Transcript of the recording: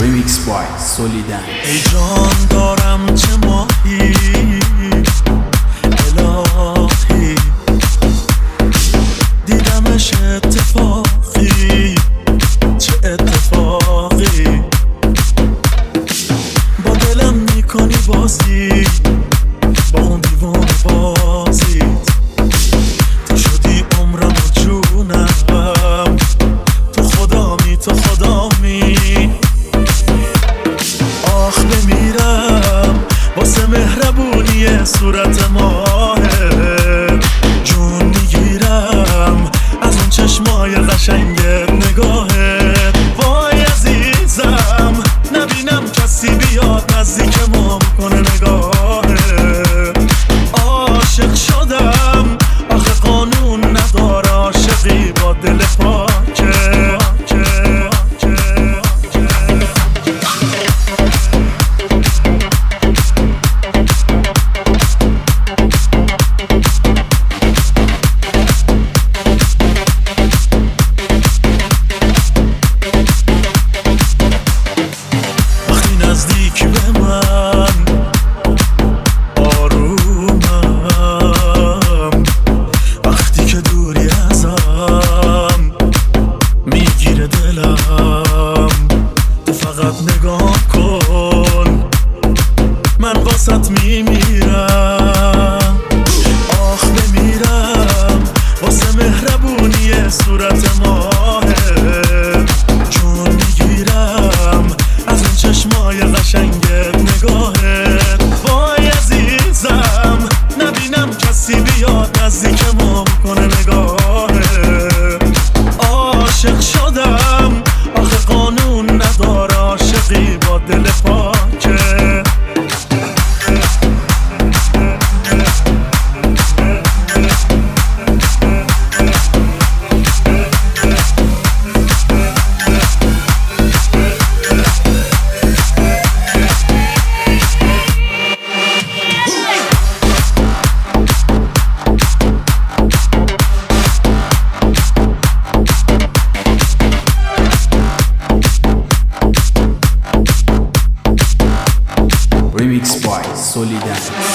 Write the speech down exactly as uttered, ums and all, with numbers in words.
Remix by Solidan. ای جان دارم چه ماهی الهی، دیدمش اتفاقی، چه اتفاقی، با دلم میکنی بازی، با اون دیوان بازیت، تو شدی عمرم و جونم، تو خدامی تو خدامی. آخ بمیرم واسه مهربونی صورت ماهت، جون میگیرم از اون چشمای قشنگت، نگاهت. وای عزیزم نبینم کسی بیاد نزدیکمون کنه، نگاهت. عاشق شدم آخه قانون نداره، عاشقی با دل پاکه. نزدیک به من آرومم، وقتی که دوری ازم میگیره دلم. تو فقط نگاه کن من واسط میمیرم. آخ بمیرم واسه مهربونی صورت ماهت، جون میگیرم از اون چشمای قشنگت، نگاهت. وای عزیزم نبینم کسی بیاد نزدیکمون کنه، نگاهت. عاشق شدم آخه قانون نداره، عاشقی با دل پاکه. Remix by Solidan.